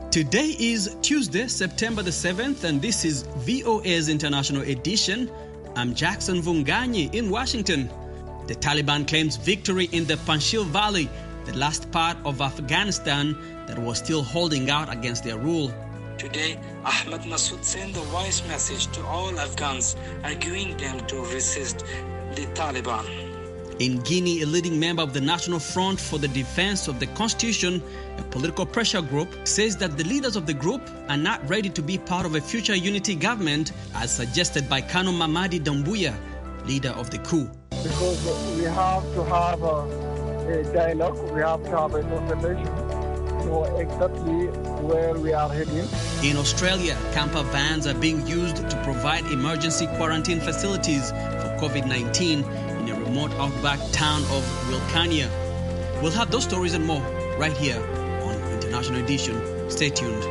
Today is Tuesday, September the 7th, and this is VOA's International Edition. I'm Jackson Vunganyi in Washington. The Taliban claims victory in the Panjshir Valley, the last part of Afghanistan that was still holding out against their rule. Today, Ahmad Massoud sent a voice message to all Afghans, arguing them to resist the Taliban. In Guinea, a leading member of the National Front for the Defense of the Constitution, a political pressure group, says that the leaders of the group are not ready to be part of a future unity government, as suggested by Kano Mamadi Doumbouya, leader of the coup. Because we have to have a dialogue, we have to have a consultation to know exactly where we are heading. In Australia, camper vans are being used to provide emergency quarantine facilities for COVID-19 in a remote outback town of Wilcannia. We'll have those stories and more right here on International Edition. Stay tuned.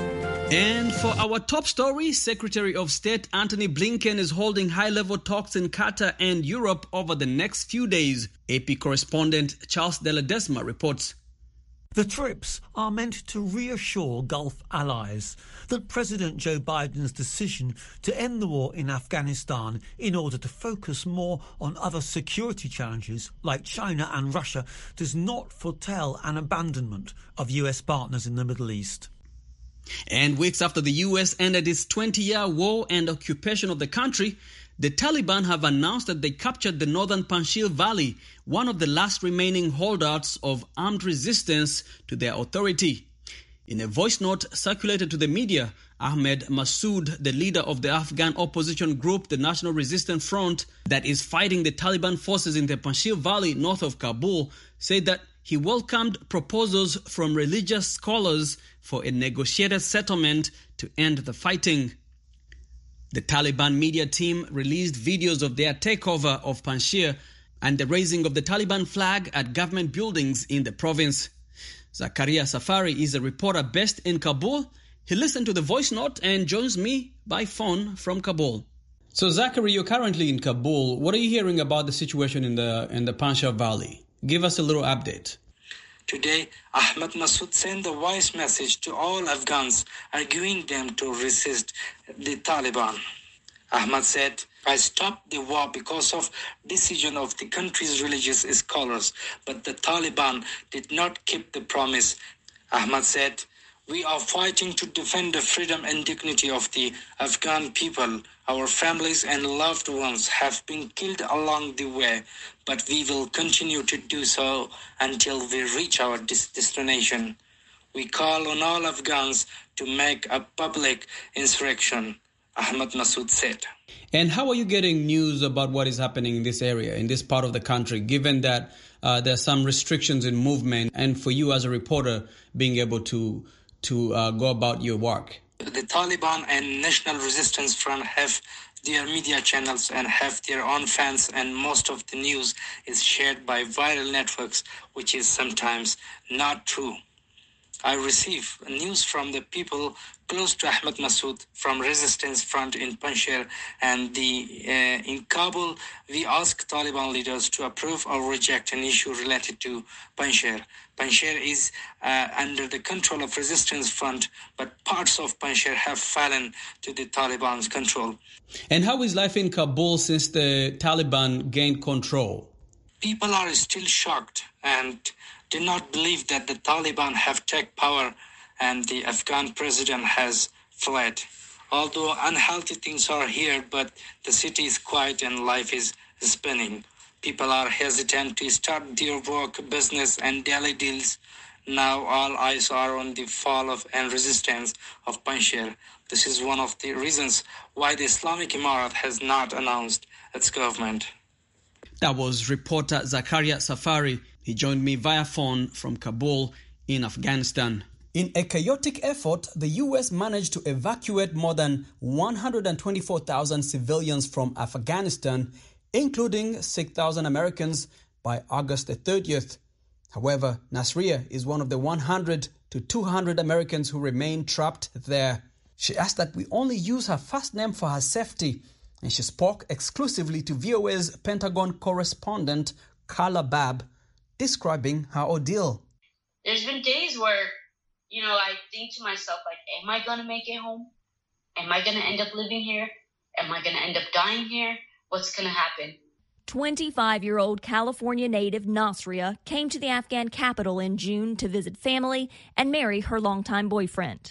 And for our top story, Secretary of State Antony Blinken is holding high-level talks in Qatar and Europe over the next few days. AP correspondent Charles De Ledesma reports. The trips are meant to reassure Gulf allies that President Joe Biden's decision to end the war in Afghanistan in order to focus more on other security challenges like China and Russia does not foretell an abandonment of US partners in the Middle East. And weeks after the US ended its 20-year war and occupation of the country, the Taliban have announced that they captured the northern Panjshir Valley, one of the last remaining holdouts of armed resistance to their authority. In a voice note circulated to the media, Ahmad Massoud, the leader of the Afghan opposition group, the National Resistance Front, that is fighting the Taliban forces in the Panjshir Valley north of Kabul, said that he welcomed proposals from religious scholars for a negotiated settlement to end the fighting. The Taliban media team released videos of their takeover of Panjshir and the raising of the Taliban flag at government buildings in the province. Zakaria Safari is a reporter based in Kabul. He listened to the voice note and joins me by phone from Kabul. So Zachary, you're currently in Kabul. What are you hearing about the situation in the Panjshir Valley? Give us a little update. Today, Ahmad Massoud sent a voice message to all Afghans, arguing them to resist the Taliban. Ahmad said, "I stopped the war because of decision of the country's religious scholars, but the Taliban did not keep the promise." Ahmad said, "We are fighting to defend the freedom and dignity of the Afghan people. Our families and loved ones have been killed along the way, but we will continue to do so until we reach our destination. We call on all Afghans to make a public insurrection," Ahmad Massoud said. And how are you getting news about what is happening in this area, in this part of the country, given that there are some restrictions in movement, and for you as a reporter being able to go about your work? The Taliban and National Resistance Front have their media channels and have their own fans, and most of the news is shared by viral networks, which is sometimes not true. I receive news from the people close to Ahmad Massoud from Resistance Front in Panjshir, and in Kabul, we ask Taliban leaders to approve or reject an issue related to Panjshir. Panjshir is under the control of Resistance Front, but parts of Panjshir have fallen to the Taliban's control. And how is life in Kabul since the Taliban gained control? People are still shocked and do not believe that the Taliban have taken power and the Afghan president has fled. Although unhealthy things are here, but the city is quiet and life is spinning. People are hesitant to start their work, business, and daily deals. Now all eyes are on the fall of and resistance of Panjshir. This is one of the reasons why the Islamic Emirat has not announced its government. That was reporter Zakaria Safari. He joined me via phone from Kabul in Afghanistan. In a chaotic effort, the U.S. managed to evacuate more than 124,000 civilians from Afghanistan, including 6,000 Americans, by August the 30th. However, Nasria is one of the 100 to 200 Americans who remain trapped there. She asked that we only use her first name for her safety, and she spoke exclusively to VOA's Pentagon correspondent, Carla Babb, describing her ordeal. There's been days where I think to myself, like, am I going to make it home? Am I going to end up living here? Am I going to end up dying here? What's going to happen? 25-year-old California native Nasria came to the Afghan capital in June to visit family and marry her longtime boyfriend.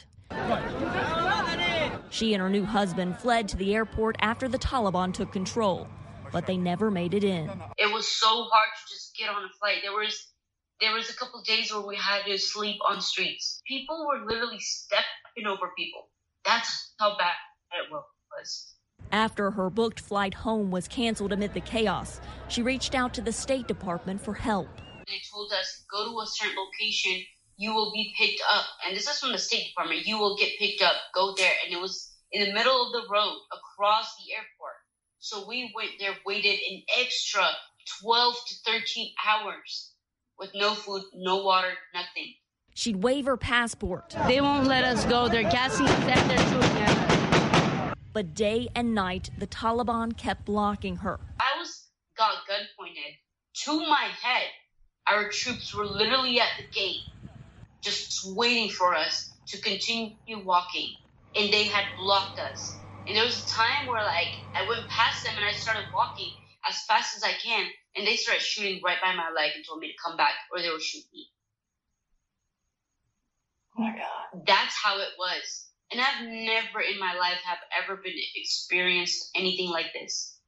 She and her new husband fled to the airport after the Taliban took control, but they never made it in. It was so hard to just get on a flight. There was a couple of days where we had to sleep on streets. People were literally stepping over people. That's how bad it was. After her booked flight home was canceled amid the chaos, she reached out to the State Department for help. They told us, go to a certain location, you will be picked up. And this is from the State Department. You will get picked up. Go there. And it was in the middle of the road across the airport. So we went there, waited an extra 12 to 13 hours with no food, no water, nothing. She'd wave her passport. They won't let us go. They're gassing us and they're shooting at us. But day and night, the Taliban kept blocking her. I got gun pointed to my head. Our troops were literally at the gate, just waiting for us to continue walking. And they had blocked us. And there was a time where, I went past them and I started walking as fast as I can. And they started shooting right by my leg and told me to come back or they would shoot me. Oh my God. That's how it was. And I've never in my life have ever been experienced anything like this.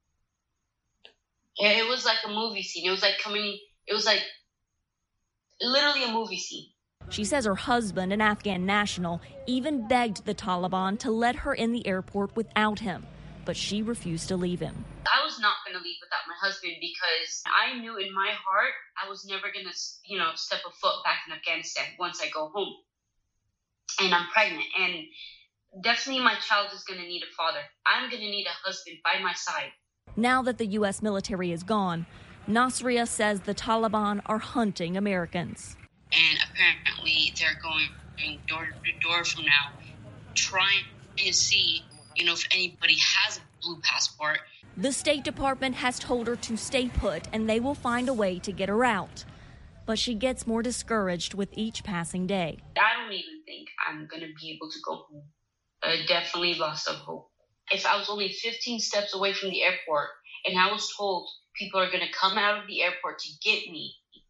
It was like a movie scene. It was like literally a movie scene. She says her husband, an Afghan national, even begged the Taliban to let her in the airport without him, but she refused to leave him. I was not going to leave without my husband because I knew in my heart I was never going to, step a foot back in Afghanistan once I go home. And I'm pregnant, and definitely my child is going to need a father. I'm going to need a husband by my side. Now that the U.S. military is gone, Nasria says the Taliban are hunting Americans. And apparently they're going door to door from now, trying to see, if anybody has a blue passport. The State Department has told her to stay put, and they will find a way to get her out. But she gets more discouraged with each passing day. I don't even think I'm going to be able to go home. I definitely lost some hope. If I was only 15 steps away from the airport and I was told people are going to come out of the airport to get me,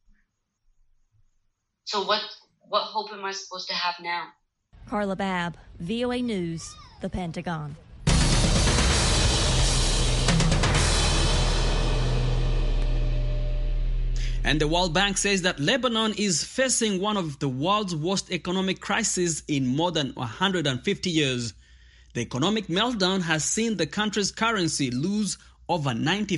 so what hope am I supposed to have now? Carla Babb, VOA News, The Pentagon. And the World Bank says that Lebanon is facing one of the world's worst economic crises in more than 150 years. The economic meltdown has seen the country's currency lose over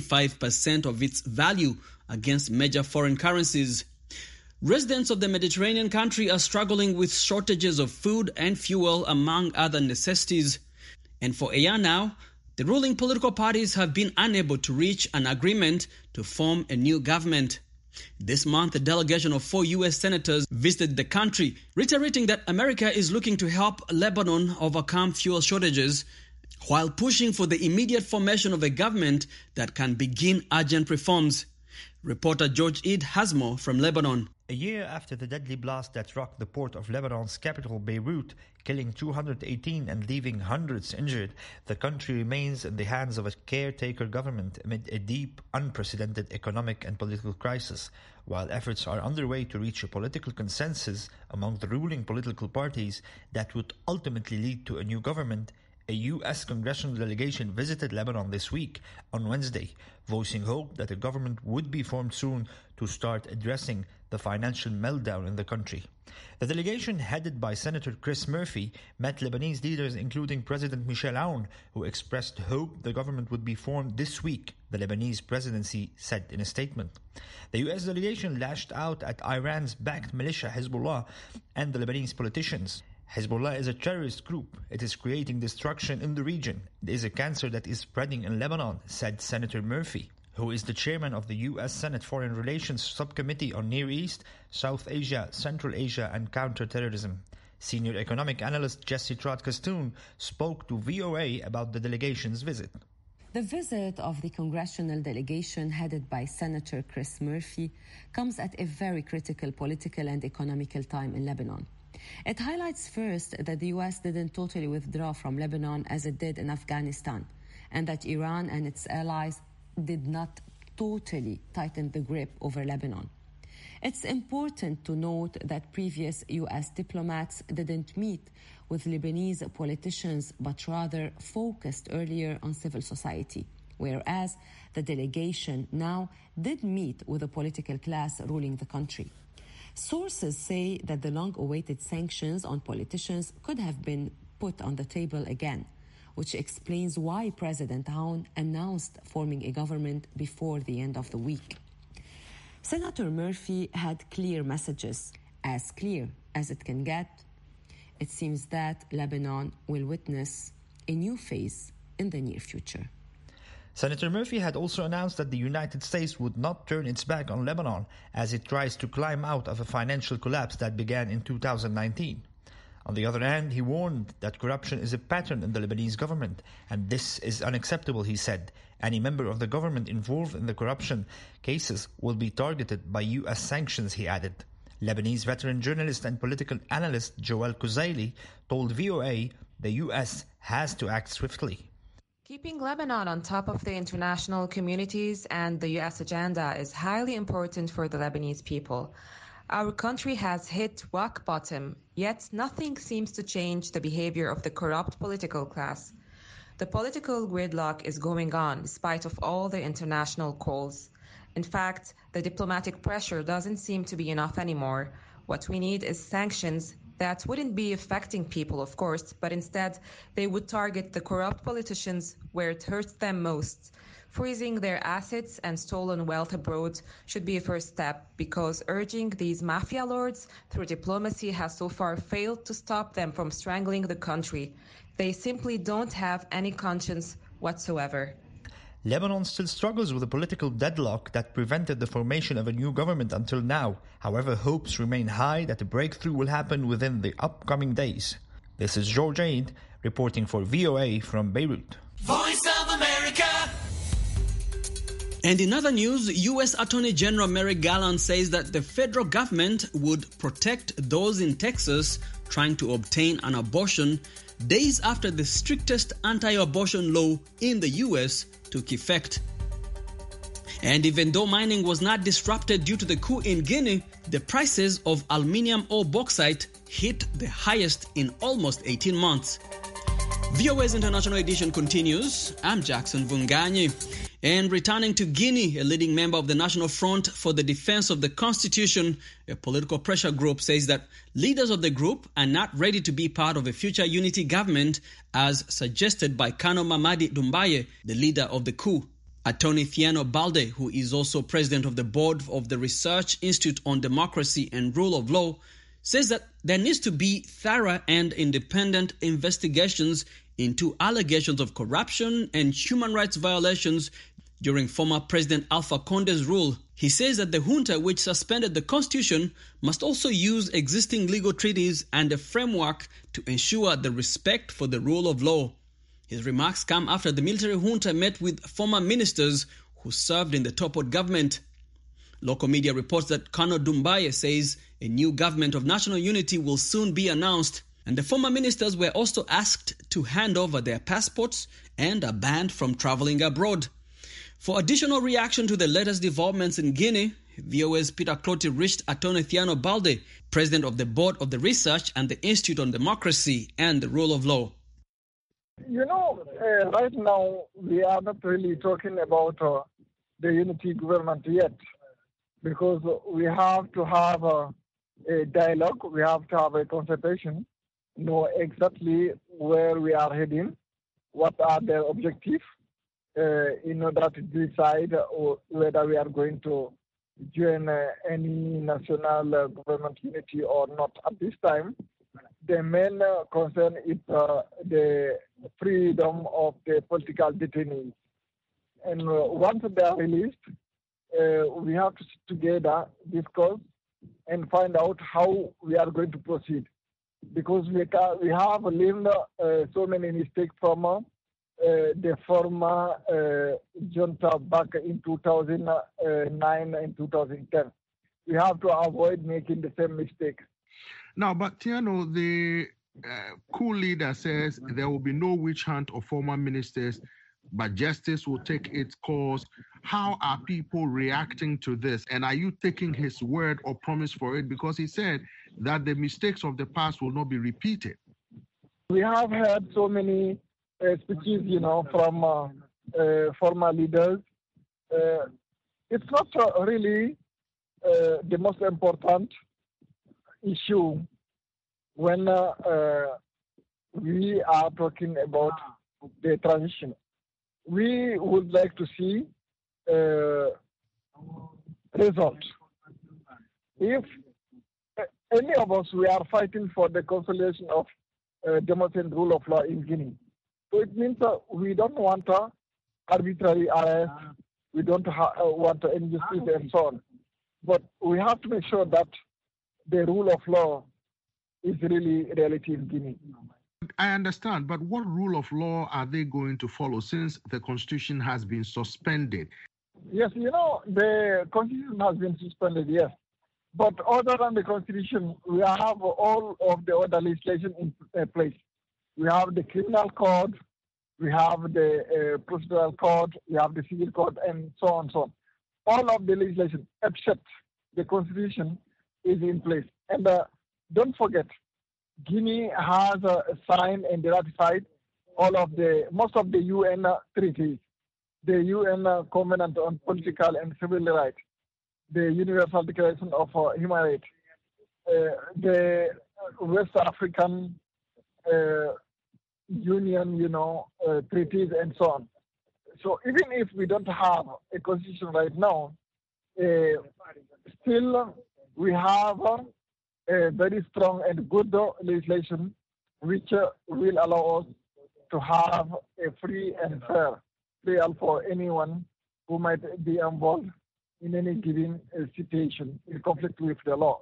95% of its value against major foreign currencies. Residents of the Mediterranean country are struggling with shortages of food and fuel, among other necessities. And for a year now, the ruling political parties have been unable to reach an agreement to form a new government. This month, a delegation of 4 U.S. senators visited the country, reiterating that America is looking to help Lebanon overcome fuel shortages, while pushing for the immediate formation of a government that can begin urgent reforms. Reporter George Eid has more from Lebanon. A year after the deadly blast that rocked the port of Lebanon's capital, Beirut, killing 218 and leaving hundreds injured, the country remains in the hands of a caretaker government amid a deep, unprecedented economic and political crisis. While efforts are underway to reach a political consensus among the ruling political parties that would ultimately lead to a new government, a U.S. congressional delegation visited Lebanon this week on Wednesday, voicing hope that a government would be formed soon to start addressing the financial meltdown in the country. The delegation, headed by Senator Chris Murphy, met Lebanese leaders including President Michel Aoun, who expressed hope the government would be formed this week, the Lebanese presidency said in a statement. The U.S. delegation lashed out at Iran's backed militia Hezbollah and the Lebanese politicians. Hezbollah is a terrorist group. It is creating destruction in the region. It is a cancer that is spreading in Lebanon, said Senator Murphy, who is the chairman of the U.S. Senate Foreign Relations Subcommittee on Near East, South Asia, Central Asia and Counterterrorism. Senior economic analyst Jesse Trott-Castoon spoke to VOA about the delegation's visit. The visit of the congressional delegation headed by Senator Chris Murphy comes at a very critical political and economical time in Lebanon. It highlights first that the U.S. didn't totally withdraw from Lebanon as it did in Afghanistan, and that Iran and its allies did not totally tighten the grip over Lebanon. It's important to note that previous U.S. diplomats didn't meet with Lebanese politicians, but rather focused earlier on civil society, whereas the delegation now did meet with the political class ruling the country. Sources say that the long-awaited sanctions on politicians could have been put on the table again, which explains why President Aoun announced forming a government before the end of the week. Senator Murphy had clear messages, as clear as it can get. It seems that Lebanon will witness a new phase in the near future. Senator Murphy had also announced that the United States would not turn its back on Lebanon as it tries to climb out of a financial collapse that began in 2019. On the other hand, he warned that corruption is a pattern in the Lebanese government, and this is unacceptable, he said. Any member of the government involved in the corruption cases will be targeted by U.S. sanctions, he added. Lebanese veteran journalist and political analyst Joel Kuzaili told VOA the U.S. has to act swiftly. Keeping Lebanon on top of the international communities and the U.S. agenda is highly important for the Lebanese people. Our country has hit rock bottom, yet nothing seems to change the behavior of the corrupt political class. The political gridlock is going on despite of all the international calls. In fact, the diplomatic pressure doesn't seem to be enough anymore. What we need is sanctions that wouldn't be affecting people, of course, but instead they would target the corrupt politicians where it hurts them most. Freezing their assets and stolen wealth abroad should be a first step, because urging these mafia lords through diplomacy has so far failed to stop them from strangling the country. They simply don't have any conscience whatsoever. Lebanon still struggles with a political deadlock that prevented the formation of a new government until now. However, hopes remain high that a breakthrough will happen within the upcoming days. This is George Aid reporting for VOA from Beirut. Voice of America. And in other news, U.S. Attorney General Merrick Garland says that the federal government would protect those in Texas trying to obtain an abortion days after the strictest anti-abortion law in the U.S. took effect. And even though mining was not disrupted due to the coup in Guinea, the prices of aluminium or bauxite hit the highest in almost 18 months. VOA's International Edition continues. I'm Jackson Vunganyi. And returning to Guinea, a leading member of the National Front for the Defense of the Constitution, a political pressure group, says that leaders of the group are not ready to be part of a future unity government as suggested by Kano Mamadi Doumbouya, the leader of the coup. Attorney Thieno Balde, who is also president of the board of the Research Institute on Democracy and Rule of Law, says that there needs to be thorough and independent investigations into allegations of corruption and human rights violations during former President Alpha Conde's rule. He says that the junta, which suspended the constitution, must also use existing legal treaties and a framework to ensure the respect for the rule of law. His remarks come after the military junta met with former ministers who served in the Topot government. Local media reports that Kano Doumbouya says a new government of national unity will soon be announced, and the former ministers were also asked to hand over their passports and are banned from traveling abroad. For additional reaction to the latest developments in Guinea, VOA's Peter Clotty reached Attorney Thieno Balde, president of the board of the Research and the Institute on Democracy and the Rule of Law. You know, right now we are not really talking about the unity government yet, because we have to have a dialogue, we have to have a consultation, know exactly where we are heading, what are the objectives, in order to decide whether we are going to join any national government unity or not. At this time, the main concern is the freedom of the political detainees. And once they are released, we have to sit together, discuss, and find out how we are going to proceed. Because we have learned so many mistakes from the former junta back in 2009 and 2010. We have to avoid making the same mistake. Now, but Tiano, the coup leader says there will be no witch hunt of former ministers, but justice will take its course. How are people reacting to this? And are you taking his word or promise for it? Because he said that the mistakes of the past will not be repeated. We have heard so many speeches, from former leaders. It's not really the most important issue when we are talking about the transition. We would like to see results. If any of us, we are fighting for the consolidation of democracy and rule of law in Guinea. So it means we don't want arbitrary arrest, we don't want injustice and so on. But we have to make sure that the rule of law is really reality in Guinea. I understand, but what rule of law are they going to follow since the constitution has been suspended? Yes, the constitution has been suspended, yes. But other than the constitution, we have all of the other legislation in place. We have the criminal code, we have the procedural code, we have the civil code, and so on, so on. All of the legislation, except the constitution, is in place. And don't forget, Guinea has signed and ratified most of the UN treaties, the UN Covenant on Political and Civil Rights, the Universal Declaration of Human Rights, the West African Union, treaties and so on. So even if we don't have a constitution right now, still we have a very strong and good legislation which will allow us to have a free and fair trial for anyone who might be involved in any given situation in conflict with the law.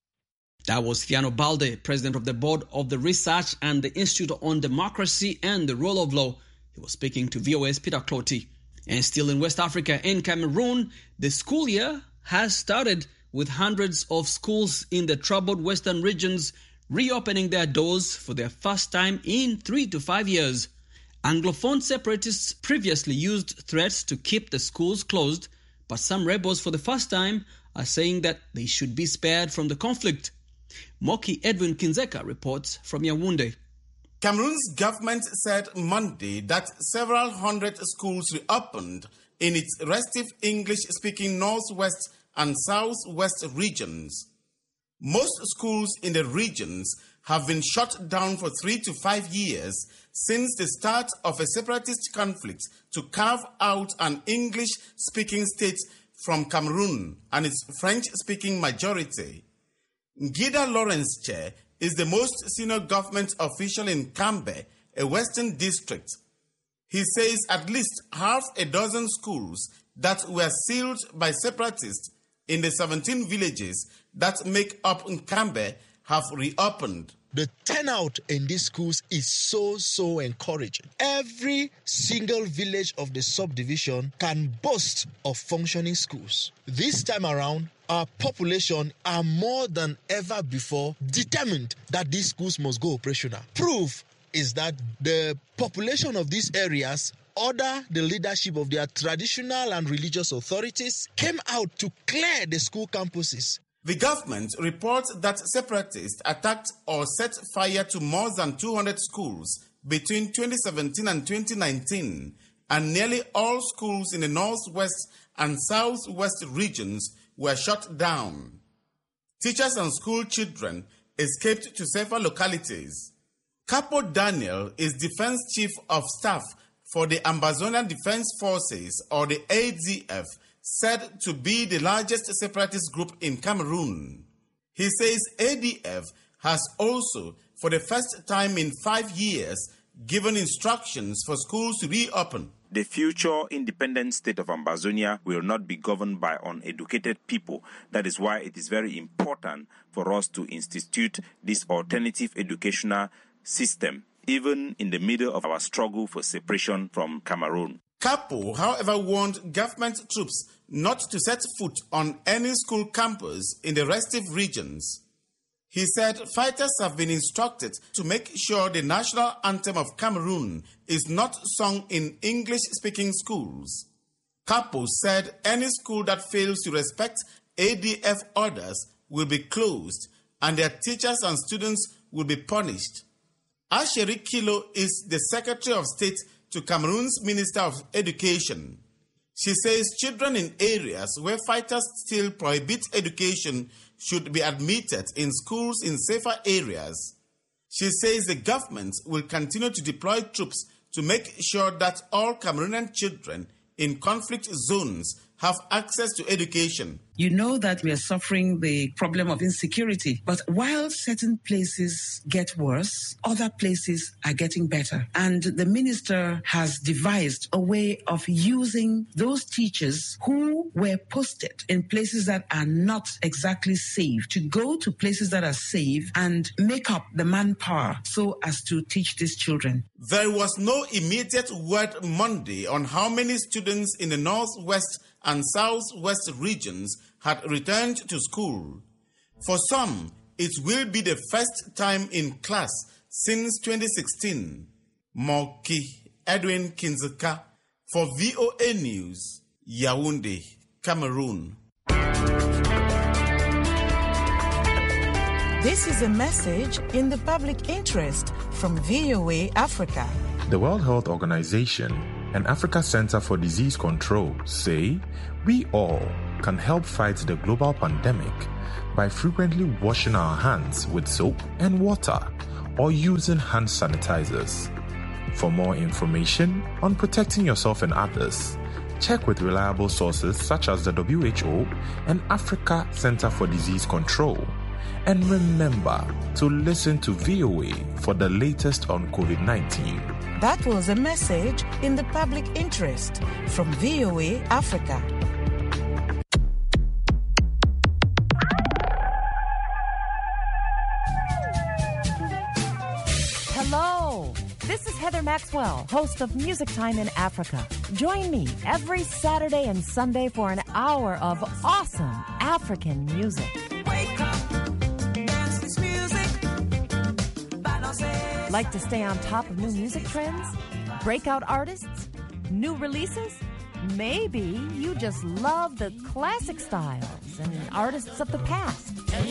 That was Fiano Balde, president of the board of the Research and the Institute on Democracy and the Rule of Law. He was speaking to VOA's Peter Clotty. And still in West Africa, in Cameroon, the school year has started with hundreds of schools in the troubled western regions reopening their doors for their first time in 3 to 5 years. Anglophone separatists previously used threats to keep the schools closed, but some rebels for the first time are saying that they should be spared from the conflict. Moki Edwin Kinzeka reports from Yaoundé. Cameroon's government said Monday that several hundred schools reopened in its restive English-speaking northwest and southwest regions. Most schools in the regions have been shut down for 3 to 5 years since the start of a separatist conflict to carve out an English-speaking state from Cameroon and its French-speaking majority. Ngida Lawrence Che is the most senior government official in Kambe, a western district. He says at least half a dozen schools that were sealed by separatists in the 17 villages that make up Kambe have reopened. The turnout in these schools is so encouraging. Every single village of the subdivision can boast of functioning schools. This time around, our population are more than ever before determined that these schools must go operational. Proof is that the population of these areas, under the leadership of their traditional and religious authorities, came out to clear the school campuses. The government reports that separatists attacked or set fire to more than 200 schools between 2017 and 2019, and nearly all schools in the northwest and southwest regions were shut down. Teachers and school children escaped to safer localities. Capo Daniel is Defense Chief of Staff for the Ambazonian Defense Forces, or the ADF, said to be the largest separatist group in Cameroon. He says ADF has also, for the first time in 5 years, given instructions for schools to reopen. The future independent state of Ambazonia will not be governed by uneducated people. That is why it is very important for us to institute this alternative educational system, even in the middle of our struggle for separation from Cameroon. Capo, however, warned government troops not to set foot on any school campus in the restive regions. He said fighters have been instructed to make sure the national anthem of Cameroon is not sung in English-speaking schools. Capo said any school that fails to respect ADF orders will be closed and their teachers and students will be punished. Asheri Kilo is the Secretary of State to Cameroon's Minister of Education. She says children in areas where fighters still prohibit education should be admitted in schools in safer areas. She says the government will continue to deploy troops to make sure that all Cameroonian children in conflict zones have access to education. You know that we are suffering the problem of insecurity, but while certain places get worse, other places are getting better. And the minister has devised a way of using those teachers who were posted in places that are not exactly safe to go to places that are safe and make up the manpower so as to teach these children. There was no immediate word Monday on how many students in the northwest and southwest regions had returned to school. For some, it will be the first time in class since 2016. Moki Edwin Kinzeka for VOA News, Yaoundé, Cameroon. This is a message in the public interest from VOA Africa. The World Health Organization and Africa Center for Disease Control say we all can help fight the global pandemic by frequently washing our hands with soap and water or using hand sanitizers. For more information on protecting yourself and others, check with reliable sources such as the WHO and Africa Center for Disease Control. And remember to listen to VOA for the latest on COVID-19. That was a message in the public interest from VOA Africa. Hello, this is Heather Maxwell, host of Music Time in Africa. Join me every Saturday and Sunday for an hour of awesome African music. Wake up, dance this music. Like to stay on top of new music trends? Breakout artists? New releases? Maybe you just love the classic styles and artists of the past.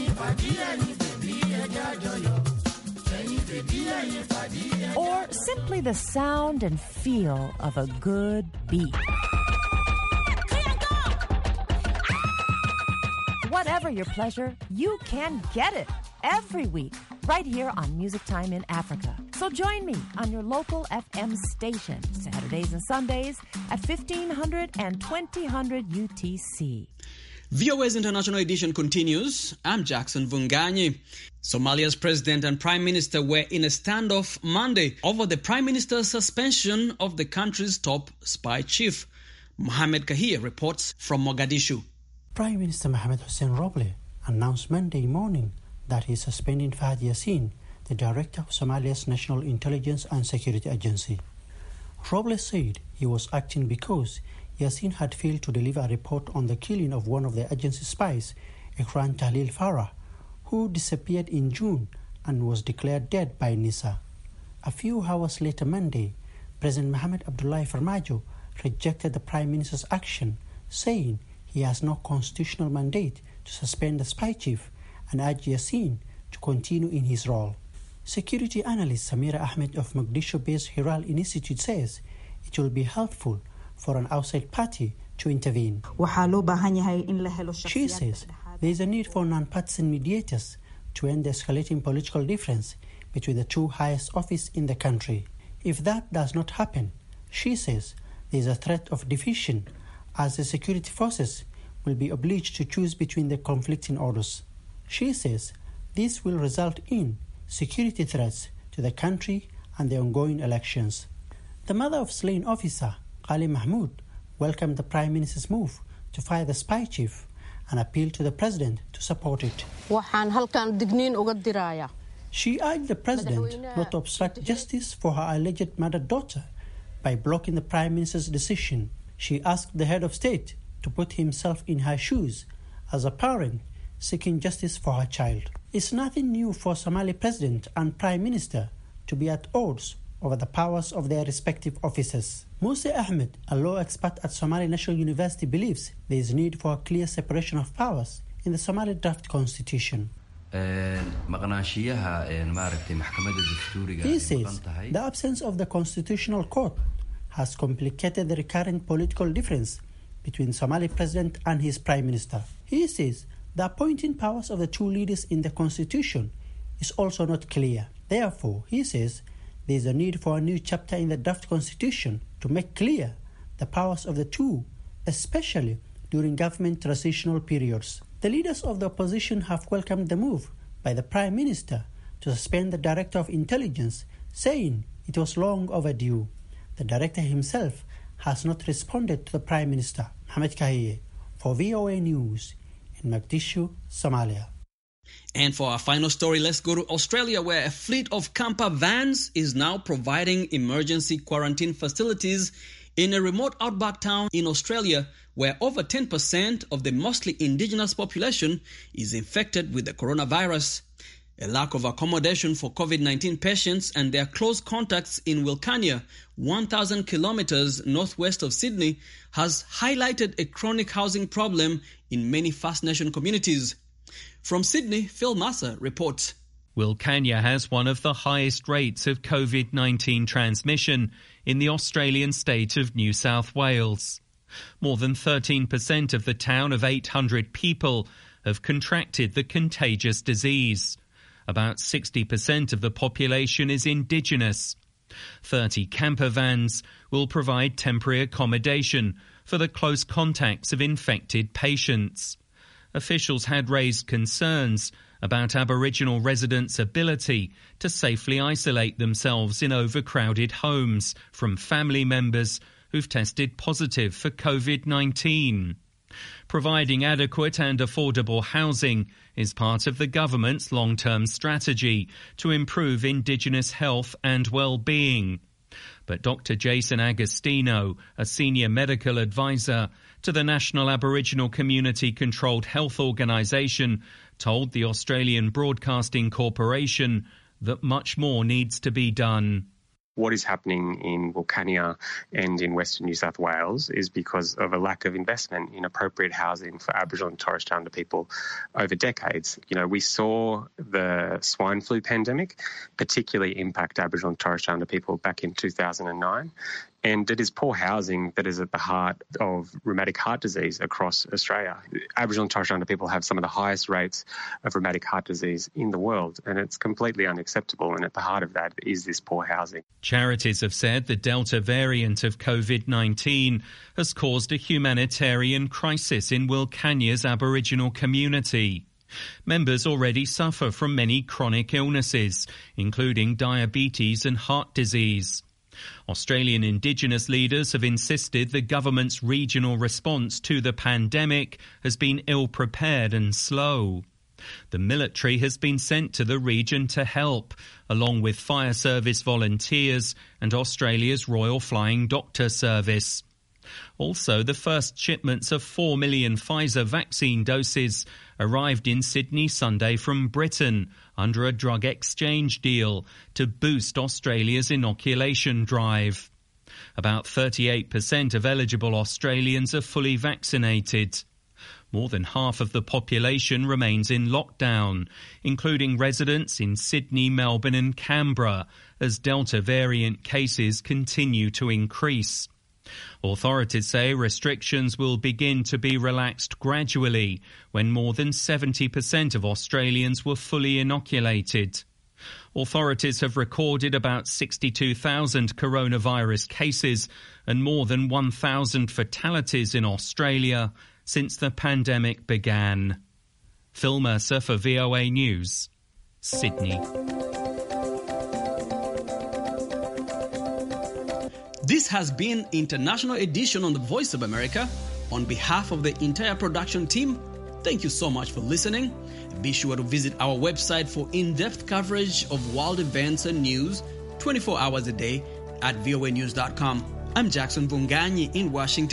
Or simply the sound and feel of a good beat. Whatever your pleasure, you can get it every week right here on Music Time in Africa. So join me on your local FM station, Saturdays and Sundays at 1500 and 2000 UTC. VOA's International Edition continues. I'm Jackson Vunganyi. Somalia's president and prime minister were in a standoff Monday over the prime minister's suspension of the country's top spy chief. Mohamed Kahir reports from Mogadishu. Prime Minister Mohamed Hussein Roble announced Monday morning that he is suspending Fahad Yassin, the director of Somalia's National Intelligence and Security Agency. Roble said he was acting because Yassin had failed to deliver a report on the killing of one of the agency's spies, Ikran Tahlil Farah, who disappeared in June and was declared dead by NISA. A few hours later Monday, President Mohamed Abdullahi Farmajo rejected the Prime Minister's action, saying he has no constitutional mandate to suspend the spy chief and urged Yassin to continue in his role. Security analyst Samira Ahmed of Mogadishu-based Hiral Institute says it will be helpful for an outside party to intervene. She says there is a need for non-partisan mediators to end the escalating political difference between the two highest offices in the country. If that does not happen, she says there is a threat of division as the security forces will be obliged to choose between the conflicting orders. She says this will result in security threats to the country and the ongoing elections. The mother of slain officer, Qali Mahmoud, welcomed the Prime Minister's move to fire the spy chief and appealed to the President to support it. She urged the President not to obstruct justice for her alleged murdered daughter by blocking the Prime Minister's decision. She asked the head of state to put himself in her shoes. As a parent, seeking justice for her child. It's nothing new for Somali President and Prime Minister to be at odds over the powers of their respective offices. Musa Ahmed, a law expert at Somali National University, believes there is need for a clear separation of powers in the Somali draft constitution. He says the absence of the constitutional court has complicated the recurrent political difference between Somali president and his prime minister. He says the appointing powers of the two leaders in the constitution is also not clear. Therefore, he says there is a need for a new chapter in the draft constitution to make clear the powers of the two, especially during government transitional periods. The leaders of the opposition have welcomed the move by the Prime Minister to suspend the Director of Intelligence, saying it was long overdue. The Director himself has not responded to the Prime Minister. Mohamed Kahiye for VOA News in Mogadishu, Somalia. And for our final story, let's go to Australia, where a fleet of camper vans is now providing emergency quarantine facilities in a remote outback town in Australia, where over 10% of the mostly indigenous population is infected with the coronavirus. A lack of accommodation for COVID-19 patients and their close contacts in Wilcannia, 1,000 kilometers northwest of Sydney, has highlighted a chronic housing problem in many First Nation communities. From Sydney, Phil Massa reports. Wilcannia has one of the highest rates of COVID-19 transmission in the Australian state of New South Wales. More than 13% of the town of 800 people have contracted the contagious disease. About 60% of the population is Indigenous. 30 camper vans will provide temporary accommodation for the close contacts of infected patients. Officials had raised concerns about Aboriginal residents' ability to safely isolate themselves in overcrowded homes from family members who've tested positive for COVID-19. Providing adequate and affordable housing is part of the government's long-term strategy to improve Indigenous health and well-being. But Dr. Jason Agostino, a senior medical advisor to the National Aboriginal Community Controlled Health Organisation, told the Australian Broadcasting Corporation that much more needs to be done. What is happening in Wilcannia and in Western New South Wales is because of a lack of investment in appropriate housing for Aboriginal and Torres Strait Islander people over decades. You know, we saw the swine flu pandemic particularly impact Aboriginal and Torres Strait Islander people back in 2009. And it is poor housing that is at the heart of rheumatic heart disease across Australia. Aboriginal and Torres Strait Islander people have some of the highest rates of rheumatic heart disease in the world, and it's completely unacceptable. And at the heart of that is this poor housing. Charities have said the Delta variant of COVID-19 has caused a humanitarian crisis in Wilcannia's Aboriginal community. Members already suffer from many chronic illnesses, including diabetes and heart disease. Australian Indigenous leaders have insisted the government's regional response to the pandemic has been ill-prepared and slow. The military has been sent to the region to help, along with fire service volunteers and Australia's Royal Flying Doctor Service. Also, the first shipments of 4 million Pfizer vaccine doses arrived in Sydney Sunday from Britain under a drug exchange deal to boost Australia's inoculation drive. About 38% of eligible Australians are fully vaccinated. More than half of the population remains in lockdown, including residents in Sydney, Melbourne and Canberra, as Delta variant cases continue to increase. Authorities say restrictions will begin to be relaxed gradually when more than 70% of Australians were fully inoculated. Authorities have recorded about 62,000 coronavirus cases and more than 1,000 fatalities in Australia since the pandemic began. Phil Mercer for VOA News, Sydney. This has been International Edition on the Voice of America. On behalf of the entire production team, thank you so much for listening. Be sure to visit our website for in-depth coverage of world events and news 24 hours a day at voanews.com. I'm Jackson Vunganyi in Washington.